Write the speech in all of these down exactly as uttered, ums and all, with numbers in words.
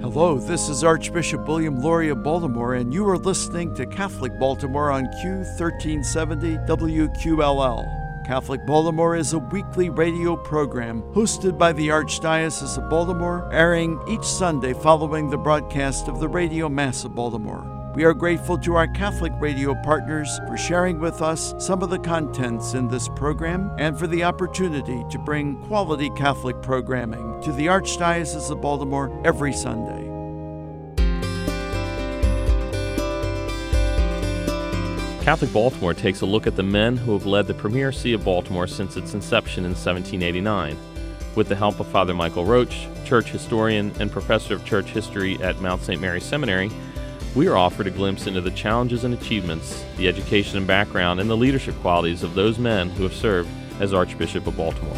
Hello, this is Archbishop William Lori of Baltimore, and you are listening to Catholic Baltimore on Q thirteen seventy W Q L L. Catholic Baltimore is a weekly radio program hosted by the Archdiocese of Baltimore, airing each Sunday following the broadcast of the Radio Mass of Baltimore. We are grateful to our Catholic radio partners for sharing with us some of the contents in this program and for the opportunity to bring quality Catholic programming to the Archdiocese of Baltimore every Sunday. Catholic Baltimore takes a look at the men who have led the Premier See of Baltimore since its inception in seventeen eighty-nine. With the help of Father Michael Roach, church historian and professor of church history at Mount Saint Mary Seminary, we are offered a glimpse into the challenges and achievements, the education and background, and the leadership qualities of those men who have served as Archbishop of Baltimore.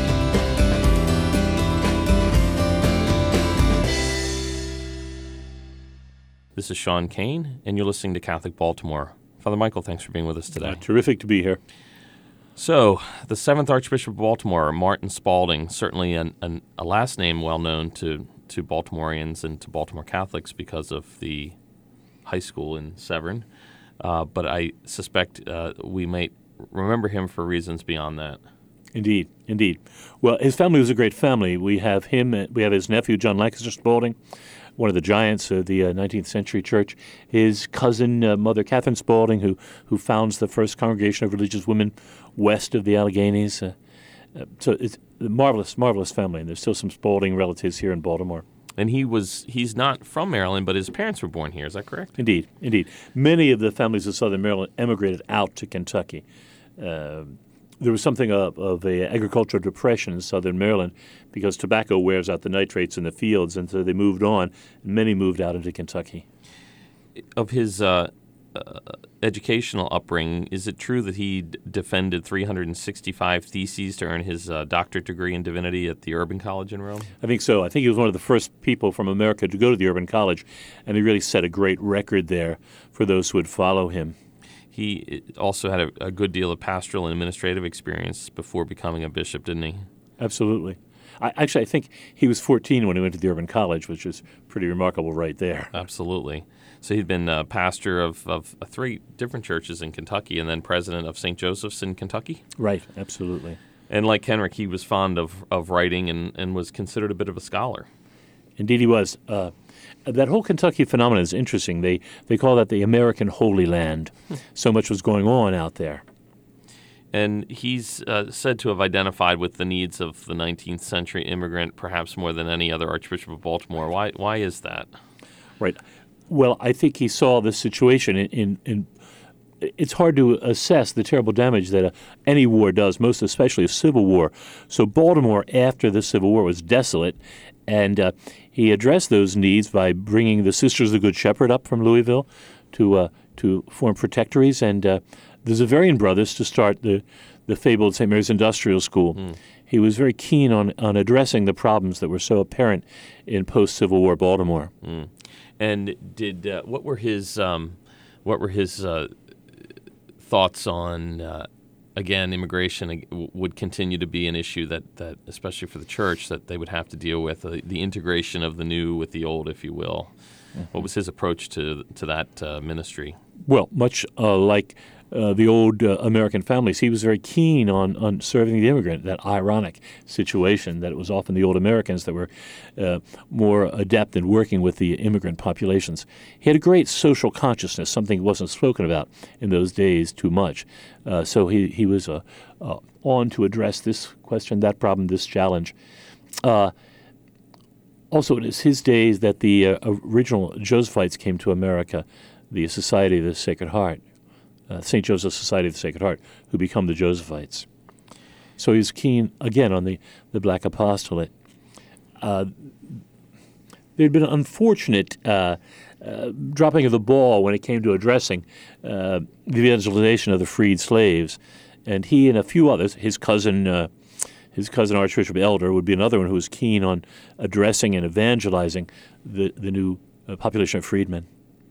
This is Sean Kane, and you're listening to Catholic Baltimore. Father Michael, thanks for being with us today. Uh, terrific to be here. So, the seventh Archbishop of Baltimore, Martin Spalding, certainly an, an, a last name well known to, to Baltimoreans and to Baltimore Catholics because of the high school in Severn, uh, but I suspect uh, we might remember him for reasons beyond that. Indeed, indeed. Well, his family was a great family. We have him, we have his nephew, John Lancaster Spalding, one of the giants of the uh, nineteenth century church. His cousin, uh, Mother Catherine Spalding, who who founds the first congregation of religious women west of the Alleghenies. Uh, uh, so it's a marvelous, marvelous family, and there's still some Spalding relatives here in Baltimore. And he was he's not from Maryland, but his parents were born here. Is that correct? Indeed, indeed. Many of the families of southern Maryland emigrated out to Kentucky. Uh, there was something of, of an agricultural depression in southern Maryland because tobacco wears out the nitrates in the fields, and so they moved on. And many moved out into Kentucky. Of his uh, uh, educational upbringing, is it true that he d- defended three hundred sixty-five theses to earn his uh, doctorate degree in divinity at the Urban College in Rome? I think so. I think he was one of the first people from America to go to the Urban College, and he really set a great record there for those who would follow him. He also had a, a good deal of pastoral and administrative experience before becoming a bishop, didn't he? Absolutely. I, actually, I think he was fourteen when he went to the Urban College, which is pretty remarkable right there. Absolutely. So he'd been uh, pastor of, of uh, three different churches in Kentucky and then president of Saint Joseph's in Kentucky? Right, absolutely. And like Henrik, he was fond of, of writing and, and was considered a bit of a scholar. Indeed he was. Uh, that whole Kentucky phenomenon is interesting. They they call that the American Holy Land. So much was going on out there. And he's uh, said to have identified with the needs of the nineteenth century immigrant perhaps more than any other Archbishop of Baltimore. Why Why is that? Right. Well, I think he saw the situation in, in, in it's hard to assess the terrible damage that uh, any war does, most especially a civil war. So Baltimore, after the Civil War, was desolate, and uh, he addressed those needs by bringing the Sisters of the Good Shepherd up from Louisville to uh, to form protectories, and uh, the Xaverian brothers to start the, the fabled Saint Mary's Industrial School. Mm. He was very keen on, on addressing the problems that were so apparent in post-Civil War Baltimore. Mm. And did uh, what were his um, what were his uh, thoughts on uh, again immigration would continue to be an issue that, that especially for the church that they would have to deal with uh, the integration of the new with the old, if you will. Mm-hmm. What was his approach to to that uh, ministry? Well, much uh, like uh, the old uh, American families, he was very keen on, on serving the immigrant, that ironic situation that it was often the old Americans that were uh, more adept in working with the immigrant populations. He had a great social consciousness, something wasn't spoken about in those days too much. Uh, so he, he was uh, uh, on to address this question, that problem, this challenge. Uh, also, it is his days that the uh, original Josephites came to America, the Society of the Sacred Heart, uh, Saint Joseph's Society of the Sacred Heart, who become the Josephites. So he was keen, again, on the, the black apostolate. Uh, there had been an unfortunate uh, uh, dropping of the ball when it came to addressing uh, the evangelization of the freed slaves. And he and a few others, his cousin, uh, his cousin Archbishop Elder would be another one who was keen on addressing and evangelizing the, the new uh, population of freedmen.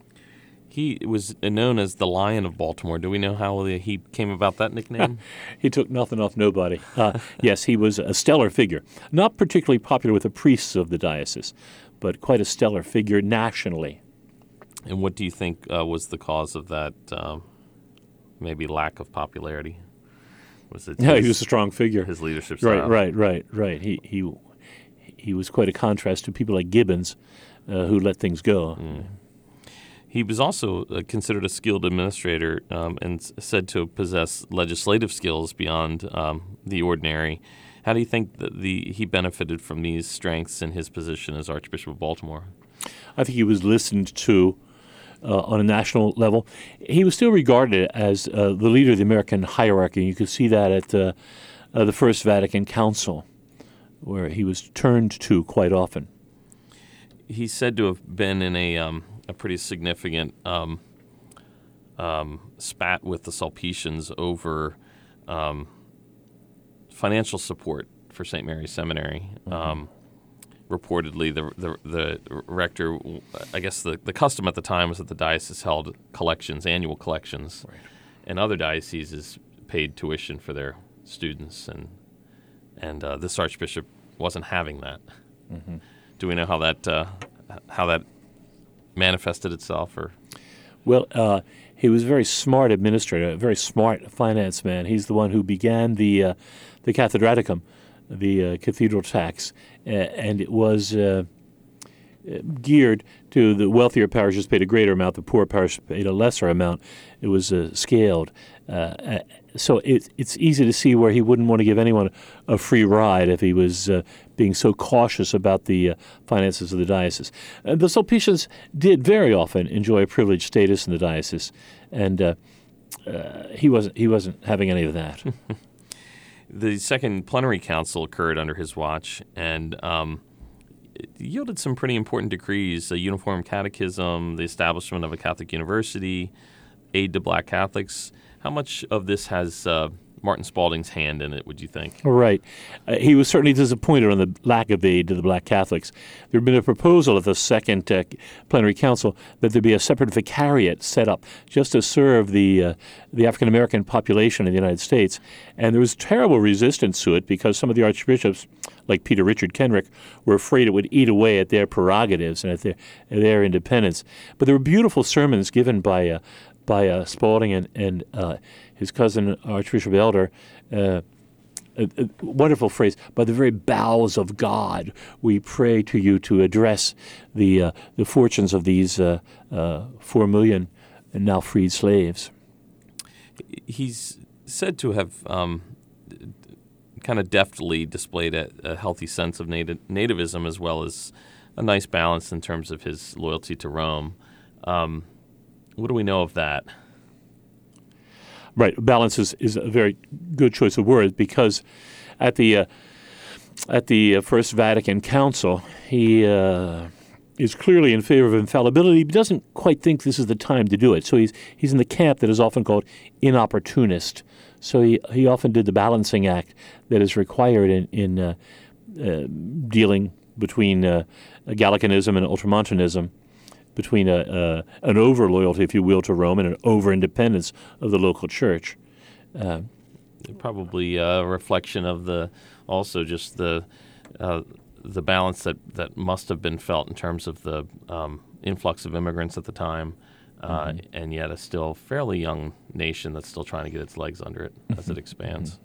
He was known as the Lion of Baltimore. Do we know how he came about that nickname? He took nothing off nobody. Uh, yes, he was a stellar figure. Not particularly popular with the priests of the diocese, but quite a stellar figure nationally. And what do you think uh, was the cause of that um, maybe lack of popularity? Was it Yeah, his, he was a strong figure. His leadership style? Right, right, right, right. He he he was quite a contrast to people like Gibbons, uh, who let things go. Mm. He was also uh, considered a skilled administrator um, and s- said to possess legislative skills beyond um, the ordinary. How do you think that the he benefited from these strengths in his position as Archbishop of Baltimore? I think he was listened to uh, on a national level. He was still regarded as uh, the leader of the American hierarchy. You could see that at uh, uh, the First Vatican Council, where he was turned to quite often. He's said to have been in a um, a pretty significant um, um, spat with the Sulpicians over um, financial support for Saint Mary's Seminary. Mm-hmm. Um, reportedly, the, the the rector, I guess the, the custom at the time was that the diocese held collections, annual collections, Right. and other dioceses paid tuition for their students, and and uh, this archbishop wasn't having that. Mm-hmm. Do we know how that uh, how that manifested itself? Or Well, uh, he was a very smart administrator, a very smart finance man. He's the one who began the uh, the Cathedraticum, the uh, cathedral tax, uh, and it was uh, geared to the wealthier parishes paid a greater amount, the poor parish paid a lesser amount. It was uh, scaled. Uh, so it, it's easy to see where he wouldn't want to give anyone a free ride if he was uh, being so cautious about the uh, finances of the diocese. Uh, the Sulpicians did very often enjoy a privileged status in the diocese, and uh, uh, he wasn't he wasn't having any of that. The Second Plenary Council occurred under his watch, and um, it yielded some pretty important decrees: a uniform catechism, the establishment of a Catholic university, aid to black Catholics. How much of this has uh, Martin Spaulding's hand in it, would you think? Right. Uh, he was certainly disappointed on the lack of aid to the black Catholics. There had been a proposal at the Second uh, Plenary Council that there be a separate vicariate set up just to serve the uh, the African-American population in the United States. And there was terrible resistance to it because some of the archbishops, like Peter Richard Kenrick, were afraid it would eat away at their prerogatives and at their, their independence. But there were beautiful sermons given by uh, by uh, Spaulding and, and uh, his cousin, Archbishop Elder. Uh, a, a wonderful phrase, by the very bowels of God, we pray to you to address the uh, the fortunes of these uh, uh, four million now freed slaves. He's said to have um, kind of deftly displayed a, a healthy sense of nati- nativism as well as a nice balance in terms of his loyalty to Rome. Um, What do we know of that? Right, balance is, is a very good choice of words because at the uh, at the uh, First Vatican Council, he uh, is clearly in favor of infallibility, but doesn't quite think this is the time to do it. So he's he's in the camp that is often called inopportunist. So he he often did the balancing act that is required in in uh, uh, dealing between uh, Gallicanism and Ultramontanism, between a, uh, an over-loyalty, if you will, to Rome and an over-independence of the local church. Uh, Probably a reflection of the also just the uh, the balance that, that must have been felt in terms of the um, influx of immigrants at the time, uh, mm-hmm. and yet a still fairly young nation that's still trying to get its legs under it as it expands.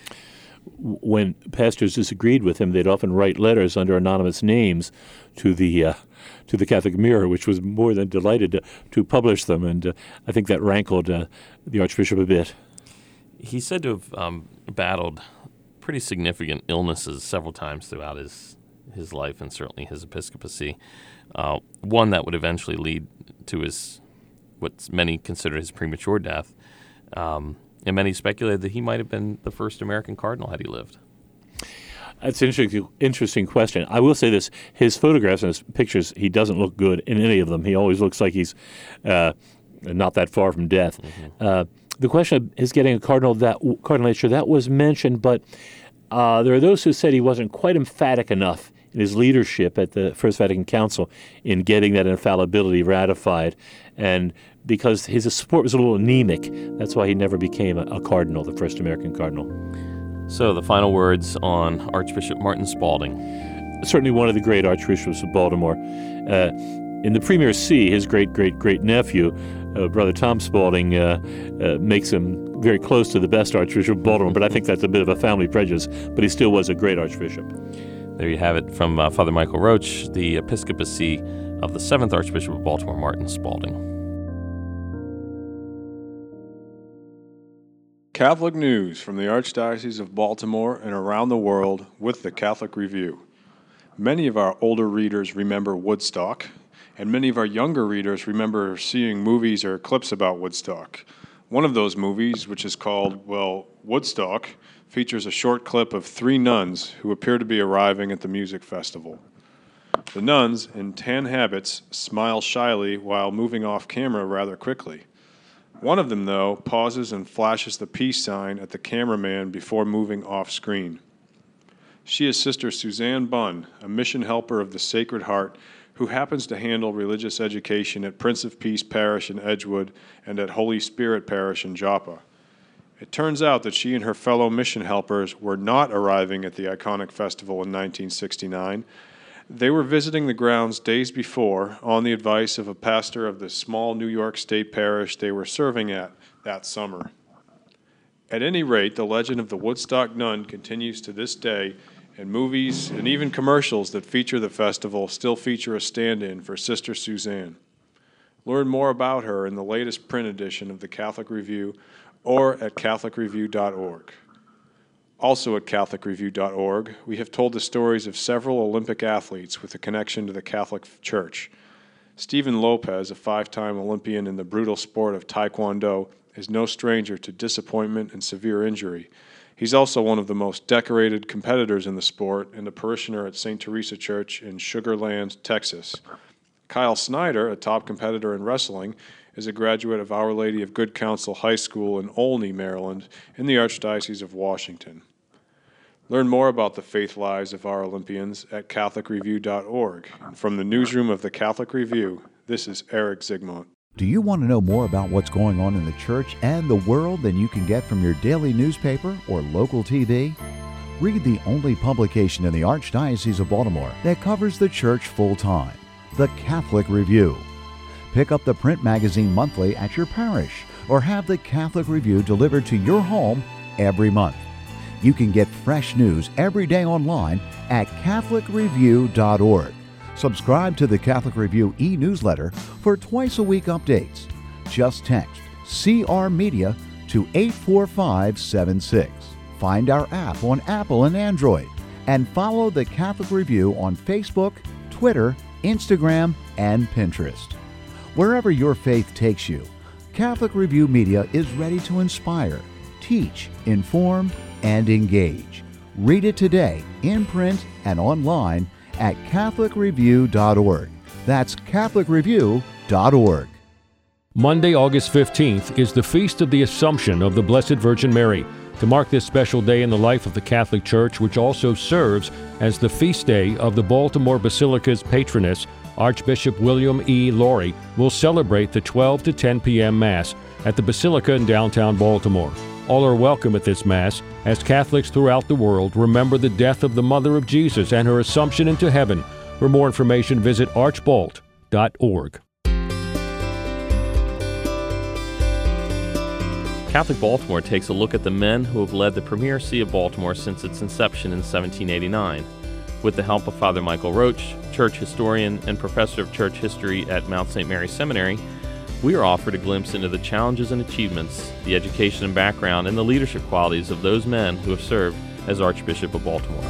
When pastors disagreed with him, they'd often write letters under anonymous names to the uh, to the Catholic Mirror, which was more than delighted to, to publish them, and uh, I think that rankled uh, the Archbishop a bit. He's said to have um, battled pretty significant illnesses several times throughout his his life and certainly his episcopacy. Uh, one that would eventually lead to his what many consider his premature death. Um, And many speculated that he might have been the first American cardinal had he lived. That's an interesting, interesting question. I will say this. His photographs and his pictures, he doesn't look good in any of them. He always looks like he's uh, not that far from death. Mm-hmm. Uh, the question of his getting a cardinal that cardinalature, that was mentioned, but uh, there are those who said he wasn't quite emphatic enough in his leadership at the First Vatican Council in getting that infallibility ratified. And because his support was a little anemic, that's why he never became a, a cardinal, the first American cardinal. So the final words on Archbishop Martin Spaulding. certainly one of the great archbishops of Baltimore. Uh, in the Premier See, his great-great-great-nephew, uh, Brother Tom Spalding, uh, uh, makes him very close to the best archbishop of Baltimore, but I think that's a bit of a family prejudice, but he still was a great archbishop. There you have it from uh, Father Michael Roach, the episcopacy of the seventh Archbishop of Baltimore, Martin Spalding. Catholic news from the Archdiocese of Baltimore and around the world with the Catholic Review. Many of our older readers remember Woodstock, and many of our younger readers remember seeing movies or clips about Woodstock. One of those movies, which is called, well, Woodstock, features a short clip of three nuns who appear to be arriving at the music festival. The nuns, in tan habits, smile shyly while moving off camera rather quickly. One of them, though, pauses and flashes the peace sign at the cameraman before moving off screen. She is Sister Suzanne Bunn, a mission helper of the Sacred Heart, who happens to handle religious education at Prince of Peace Parish in Edgewood and at Holy Spirit Parish in Joppa. It turns out that she and her fellow mission helpers were not arriving at the iconic festival in nineteen sixty-nine. They were visiting the grounds days before on the advice of a pastor of the small New York State parish they were serving at that summer. At any rate, the legend of the Woodstock nun continues to this day, and movies and even commercials that feature the festival still feature a stand-in for Sister Suzanne. Learn more about her in the latest print edition of the Catholic Review or at catholic review dot org. Also at catholic review dot org, we have told the stories of several Olympic athletes with a connection to the Catholic Church. Stephen Lopez, a five-time Olympian in the brutal sport of Taekwondo, is no stranger to disappointment and severe injury. He's also one of the most decorated competitors in the sport and a parishioner at Saint Teresa Church in Sugar Land, Texas. Kyle Snyder, a top competitor in wrestling, is a graduate of Our Lady of Good Counsel High School in Olney, Maryland, in the Archdiocese of Washington. Learn more about the faith lives of our Olympians at catholic review dot org. And from the newsroom of the Catholic Review, this is Eric Zygmunt. Do you want to know more about what's going on in the church and the world than you can get from your daily newspaper or local T V? Read the only publication in the Archdiocese of Baltimore that covers the church full-time, the Catholic Review. Pick up the print magazine monthly at your parish or have the Catholic Review delivered to your home every month. You can get fresh news every day online at catholic review dot org. Subscribe to the Catholic Review e-newsletter for twice-a-week updates. Just text C R Media to eight four five seven six. Find our app on Apple and Android, and follow the Catholic Review on Facebook, Twitter, Instagram, and Pinterest. Wherever your faith takes you, Catholic Review Media is ready to inspire, teach, inform, and engage. Read it today in print and online at catholic review dot org. That's catholic review dot org. Monday, August fifteenth is the Feast of the Assumption of the Blessed Virgin Mary. To mark this special day in the life of the Catholic Church, which also serves as the feast day of the Baltimore Basilica's patroness, Archbishop William E. Lori, will celebrate the twelve to ten p.m. Mass at the Basilica in downtown Baltimore. All are welcome at this Mass, as Catholics throughout the world remember the death of the Mother of Jesus and her Assumption into heaven. For more information, visit archbalt dot org. Catholic Baltimore takes a look at the men who have led the Premier See of Baltimore since its inception in seventeen eighty-nine. With the help of Father Michael Roach, church historian and professor of church history at Mount Saint Mary Seminary, we are offered a glimpse into the challenges and achievements, the education and background, and the leadership qualities of those men who have served as Archbishop of Baltimore.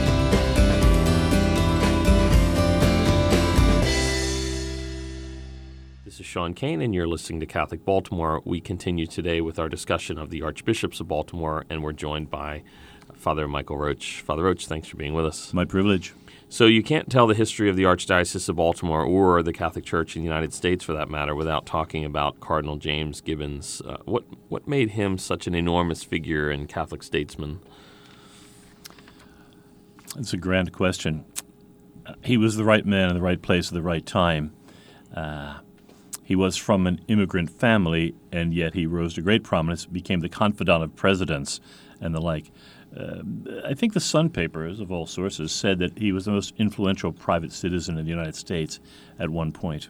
This is Sean Kane, and you're listening to Catholic Baltimore. We continue today with our discussion of the Archbishops of Baltimore, and we're joined by Father Michael Roach. Father Roach, thanks for being with us. My privilege. So you can't tell the history of the Archdiocese of Baltimore or the Catholic Church in the United States, for that matter, without talking about Cardinal James Gibbons. Uh, what what made him such an enormous figure and Catholic statesman? It's a grand question. Uh, he was the right man in the right place at the right time. Uh, he was from an immigrant family, and yet he rose to great prominence, became the confidant of presidents and the like. Uh, I think the Sun papers, of all sources, said that he was the most influential private citizen in the United States at one point.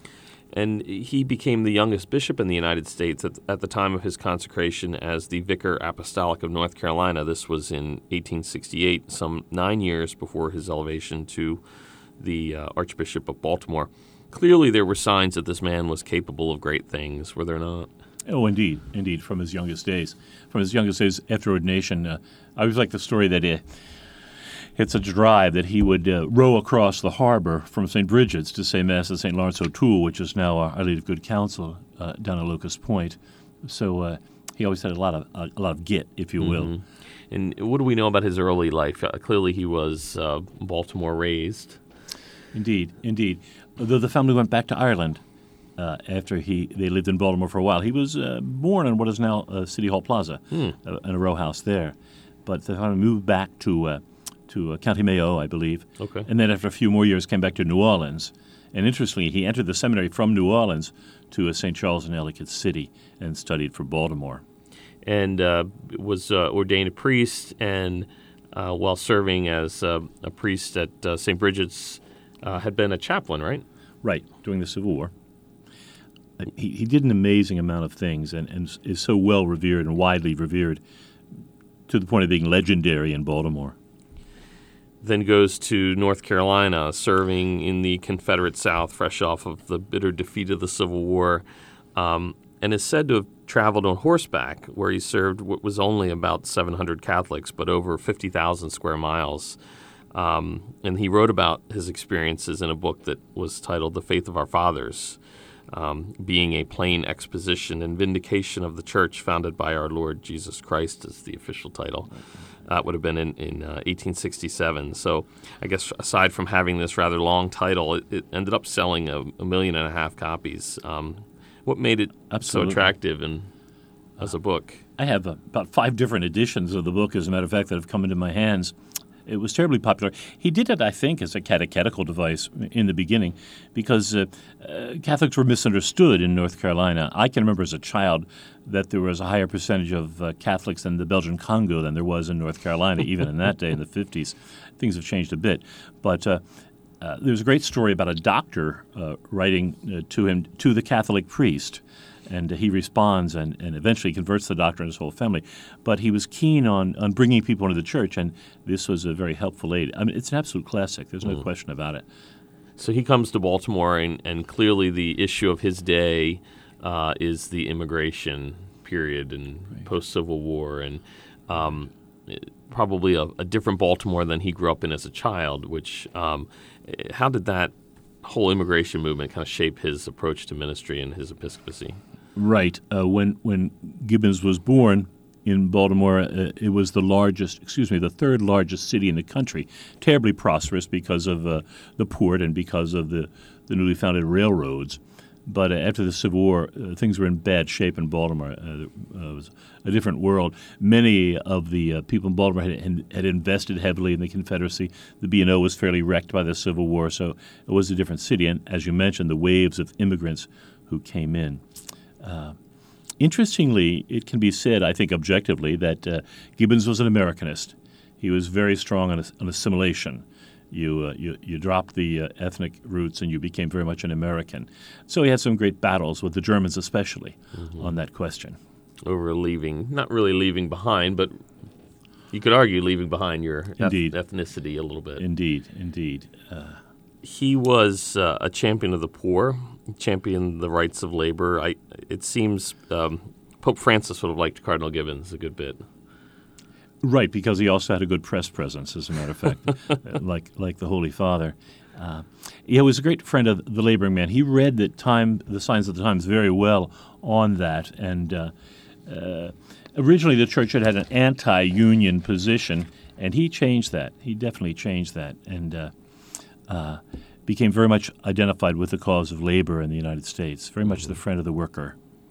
And he became the youngest bishop in the United States at, at the time of his consecration as the Vicar Apostolic of North Carolina. This was in eighteen sixty-eight, some nine years before his elevation to the uh, Archbishop of Baltimore. Clearly there were signs that this man was capable of great things, were there not? Oh, indeed, indeed, from his youngest days. From his youngest days after ordination, uh, I always like the story that uh, it's a drive that he would uh, row across the harbor from Saint Bridget's to say Mass at Saint Lawrence O'Toole, which is now Our Lady of Good Counsel uh, down at Locust Point. So uh, he always had a lot of a, a lot of git, if you will. Mm-hmm. And what do we know about his early life? Uh, clearly he was uh, Baltimore raised. Indeed, indeed. Though the family went back to Ireland uh, after he they lived in Baltimore for a while. He was uh, born in what is now uh, City Hall Plaza, hmm. uh, in a row house there. But the family moved back to uh, to uh, County Mayo, I believe. Okay. And then after a few more years came back to New Orleans. And interestingly, he entered the seminary from New Orleans to uh, Saint Charles in Ellicott City and studied for Baltimore. And uh, was uh, ordained a priest, and uh, while serving as uh, a priest at uh, Saint Bridget's, uh, had been a chaplain, right? Right, during the Civil War. Uh, he, he did an amazing amount of things and, and is so well revered and widely revered to the point of being legendary in Baltimore. Then goes to North Carolina, serving in the Confederate South, fresh off of the bitter defeat of the Civil War, um, and is said to have traveled on horseback, where he served what was only about seven hundred Catholics, but over fifty thousand square miles. Um, and he wrote about his experiences in a book that was titled The Faith of Our Fathers, um, being a plain exposition and vindication of the church founded by our Lord Jesus Christ is the official title. That would have been in, in uh, eighteen sixty-seven. So I guess aside from having this rather long title, it, it ended up selling a, a million and a half copies. Um, what made it Absolutely. so attractive and as a book? I have uh, about five different editions of the book, as a matter of fact, that have come into my hands. It was terribly popular. He did it, I think, as a catechetical device in the beginning because uh, uh, Catholics were misunderstood in North Carolina. I can remember as a child that there was a higher percentage of uh, Catholics in the Belgian Congo than there was in North Carolina, even in that day in the fifties. Things have changed a bit. But uh, uh, there's a great story about a doctor uh, writing uh, to him, to the Catholic priest. And he responds and, and eventually converts the doctor and his whole family. But he was keen on, on bringing people into the church, and this was a very helpful aid. I mean, it's an absolute classic. There's no mm. question about it. So he comes to Baltimore, and, and clearly the issue of his day uh, is the immigration period and right. post-Civil War, and um, probably a, a different Baltimore than he grew up in as a child, which um, how did that whole immigration movement kind of shape his approach to ministry and his episcopacy? Right. Uh, when when Gibbons was born in Baltimore, uh, it was the largest, excuse me, the third largest city in the country, terribly prosperous because of uh, the port and because of the, the newly founded railroads. But uh, after the Civil War, uh, things were in bad shape in Baltimore. Uh, uh, it was a different world. Many of the uh, people in Baltimore had, had invested heavily in the Confederacy. The B and O was fairly wrecked by the Civil War, so it was a different city. And as you mentioned, the waves of immigrants who came in. Uh, interestingly, it can be said, I think objectively, that uh, Gibbons was an Americanist. He was very strong on, on assimilation. You, uh, you you dropped the uh, ethnic roots and you became very much an American. So he had some great battles with the Germans especially mm-hmm. on that question. Over leaving, not really leaving behind, but you could argue leaving behind your indeed. eth- ethnicity a little bit. Indeed, indeed. Uh, he was uh, a champion of the poor, championed the rights of labor. I, it seems um, Pope Francis would have liked Cardinal Gibbons a good bit. Right, because he also had a good press presence, as a matter of fact, like like the Holy Father. Uh, he was a great friend of the laboring man. He read the time, the signs of the times very well on that. And uh, uh, originally the church had had an anti-union position, and he changed that. He definitely changed that and uh, uh, became very much identified with the cause of labor in the United States, very much the friend of the worker.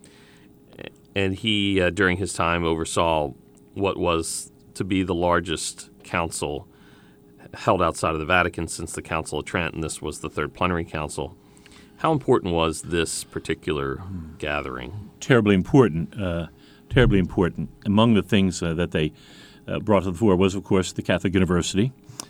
And he, uh, during his time, oversaw what was to be the largest council held outside of the Vatican since the Council of Trent, and this was the Third Plenary Council. How important was this particular gathering? Terribly important, uh, terribly important. Among the things uh, that they uh, brought to the fore was, of course, the Catholic University,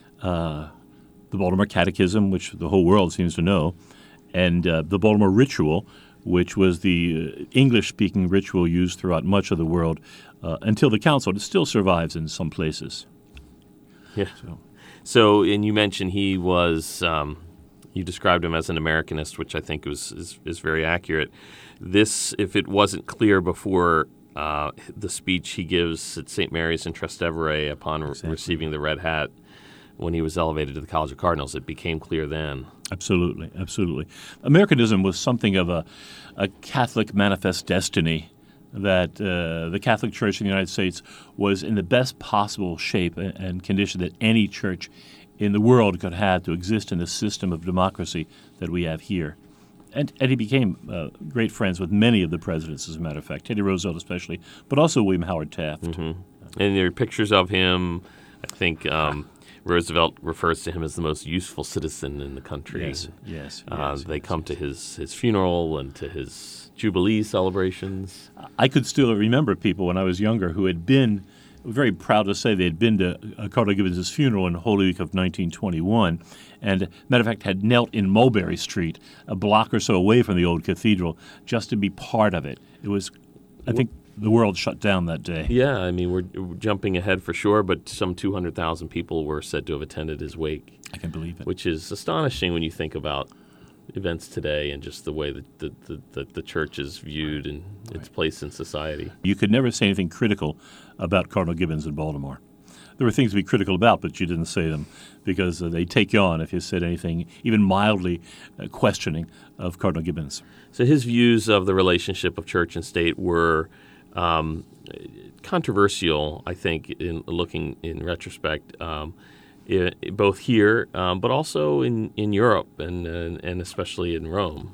uh, the Baltimore Catechism, which the whole world seems to know, and uh, the Baltimore Ritual, which was the uh, English-speaking ritual used throughout much of the world uh, until the Council. It still survives in some places. Yeah. So, so and you mentioned he was, um, you described him as an Americanist, which I think was is, is very accurate. This, if it wasn't clear before uh, the speech he gives at Saint Mary's in Trastevere upon exactly. receiving the red hat when he was elevated to the College of Cardinals, it became clear then. Absolutely, absolutely. Americanism was something of a, a Catholic manifest destiny that uh, the Catholic Church in the United States was in the best possible shape and, and condition that any church in the world could have to exist in the system of democracy that we have here. And, and he became uh, great friends with many of the presidents, as a matter of fact, Teddy Roosevelt especially, but also William Howard Taft. Mm-hmm. And there are pictures of him, I think um, Roosevelt refers to him as the most useful citizen in the country. Yes, yes. Uh, yes they yes, come yes. to his, his funeral and to his Jubilee celebrations. I could still remember people when I was younger who had been very proud to say they had been to uh, Cardinal Gibbons' funeral in Holy Week of nineteen twenty-one, and, matter of fact, had knelt in Mulberry Street, a block or so away from the old cathedral, just to be part of it. It was, I think, the world shut down that day. Yeah, I mean, we're, we're jumping ahead for sure, but some two hundred thousand people were said to have attended his wake. I can believe it. Which is astonishing when you think about events today and just the way that the, the, the, the church is viewed and its right. place in society. You could never say anything critical about Cardinal Gibbons in Baltimore. There were things to be critical about, but you didn't say them because uh, they take you on if you said anything even mildly uh, questioning of Cardinal Gibbons. So his views of the relationship of church and state were um, controversial, I think, in looking in retrospect, um, I, both here um, but also in, in Europe and, and and especially in Rome.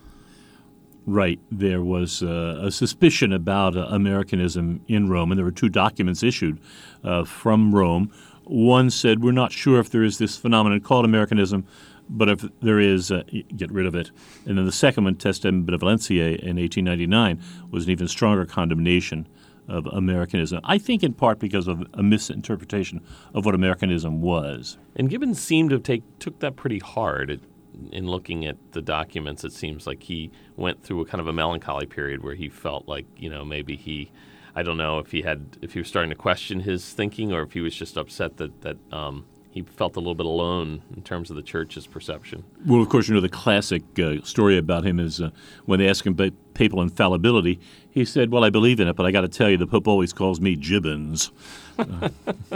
Right. There was uh, a suspicion about uh, Americanism in Rome, and there were two documents issued uh, from Rome. One said, we're not sure if there is this phenomenon called Americanism, but if there is, uh, get rid of it. And then the second one, Testem Benevolentiae in eighteen ninety-nine, was an even stronger condemnation of Americanism. I think in part because of a misinterpretation of what Americanism was. And Gibbons seemed to take took that pretty hard. It, in looking at the documents, it seems like he went through a kind of a melancholy period where he felt like, you know, maybe he, I don't know if he had, if he was starting to question his thinking or if he was just upset that, that um, he felt a little bit alone in terms of the church's perception. Well, of course, you know, the classic uh, story about him is uh, when they asked him about papal infallibility, he said, well, I believe in it, but I got to tell you, the Pope always calls me Gibbons. Uh.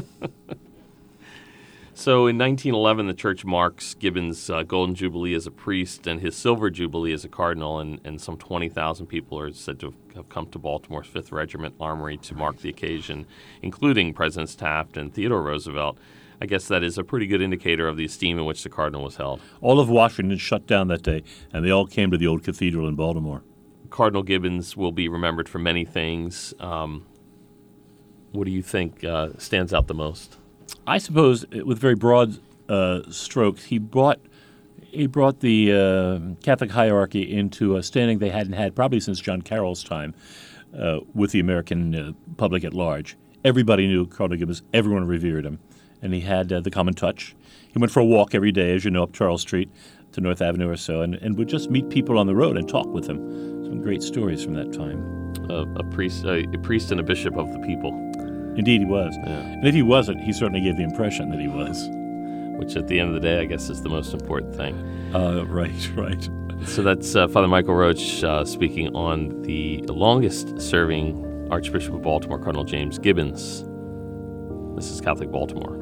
So in nineteen eleven, the church marks Gibbons' uh, Golden Jubilee as a priest and his Silver Jubilee as a cardinal, and, and some twenty thousand people are said to have come to Baltimore's fifth Regiment Armory to mark the occasion, including Presidents Taft and Theodore Roosevelt. I guess that is a pretty good indicator of the esteem in which the cardinal was held. All of Washington shut down that day, and they all came to the old cathedral in Baltimore. Cardinal Gibbons will be remembered for many things. Um, what do you think uh, stands out the most? I suppose, with very broad uh, strokes, he brought he brought the uh, Catholic hierarchy into a standing they hadn't had probably since John Carroll's time uh, with the American uh, public at large. Everybody knew Cardinal Gibbons. Everyone revered him. And he had uh, the common touch. He went for a walk every day, as you know, up Charles Street to North Avenue or so, and, and would just meet people on the road and talk with them. Some great stories from that time. Uh, a priest, uh, a priest and a bishop of the people. Indeed, he was. Yeah. And if he wasn't, he certainly gave the impression that he was. Which, at the end of the day, I guess is the most important thing. Uh, right, right. So that's uh, Father Michael Roach uh, speaking on the longest-serving Archbishop of Baltimore, Cardinal James Gibbons. This is Catholic Baltimore.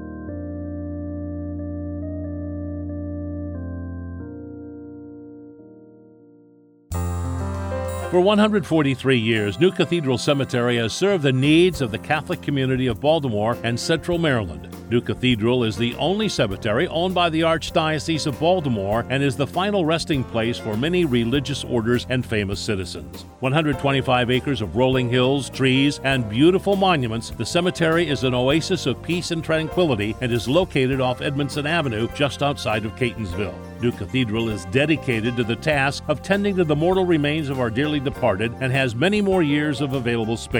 For one hundred forty-three years, New Cathedral Cemetery has served the needs of the Catholic community of Baltimore and Central Maryland. New Cathedral is the only cemetery owned by the Archdiocese of Baltimore and is the final resting place for many religious orders and famous citizens. one hundred twenty-five acres of rolling hills, trees, and beautiful monuments, the cemetery is an oasis of peace and tranquility and is located off Edmondson Avenue just outside of Catonsville. New Cathedral is dedicated to the task of tending to the mortal remains of our dearly departed and has many more years of available space.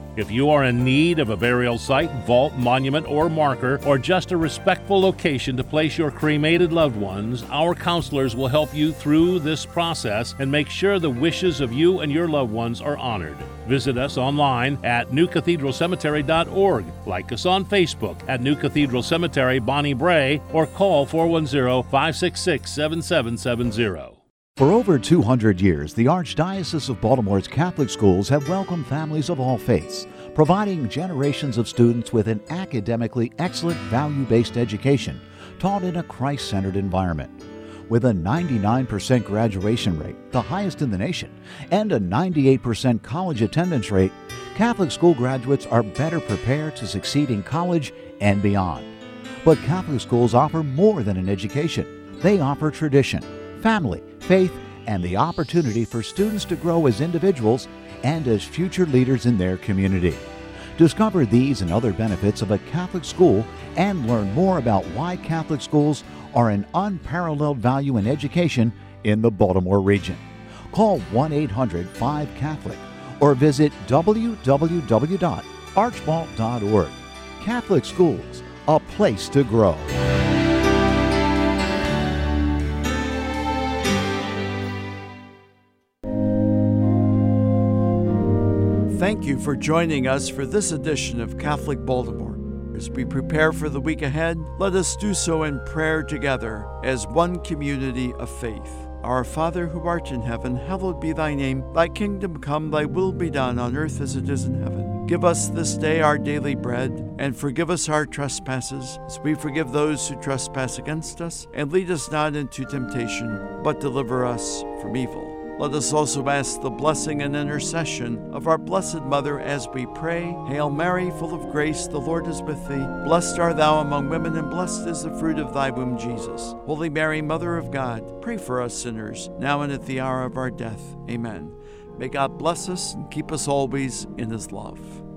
If you are in need of a burial site, vault, monument, or marker, or just a respectful location to place your cremated loved ones, our counselors will help you through this process and make sure the wishes of you and your loved ones are honored. Visit us online at new cathedral cemetery dot org. Like us on Facebook at New Cathedral Cemetery, Bonnie Bray, or call four one zero, five six six, seven seven seven zero. For over two hundred years, the Archdiocese of Baltimore's Catholic schools have welcomed families of all faiths, providing generations of students with an academically excellent value-based education taught in a Christ-centered environment. With a ninety-nine percent graduation rate, the highest in the nation, and a ninety-eight percent college attendance rate, Catholic school graduates are better prepared to succeed in college and beyond. But Catholic schools offer more than an education. They offer tradition, family, faith, and the opportunity for students to grow as individuals and as future leaders in their community. Discover these and other benefits of a Catholic school and learn more about why Catholic schools are an unparalleled value in education in the Baltimore region. Call one eight hundred five Catholic or visit w w w dot archbalt dot org. Catholic schools, a place to grow. Thank you for joining us for this edition of Catholic Baltimore. As we prepare for the week ahead, let us do so in prayer together as one community of faith. Our Father who art in heaven, hallowed be thy name. Thy kingdom come, thy will be done on earth as it is in heaven. Give us this day our daily bread, and forgive us our trespasses, as we forgive those who trespass against us. And lead us not into temptation, but deliver us from evil. Let us also ask the blessing and intercession of our Blessed Mother as we pray. Hail Mary, full of grace, the Lord is with thee. Blessed art thou among women, and blessed is the fruit of thy womb, Jesus. Holy Mary, Mother of God, pray for us sinners, now and at the hour of our death. Amen. May God bless us and keep us always in his love.